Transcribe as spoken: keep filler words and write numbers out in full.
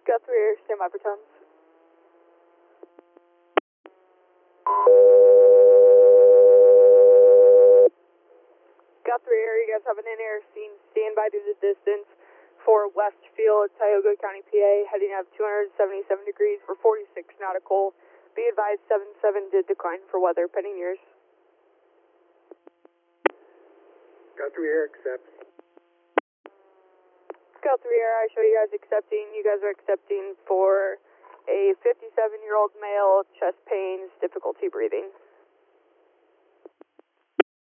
Scout three Air, stand by for tons. Scout three Air, you guys have an in-air scene, stand by to the distance for Westfield, Tioga County, P A, heading up two hundred seventy-seven degrees for forty-six nautical. Be advised, seven seven did decline for weather, pending yours. Scout three Air accepts. Scout three Air, I show you guys accepting. You guys are accepting for a fifty-seven-year-old male, chest pains, difficulty breathing.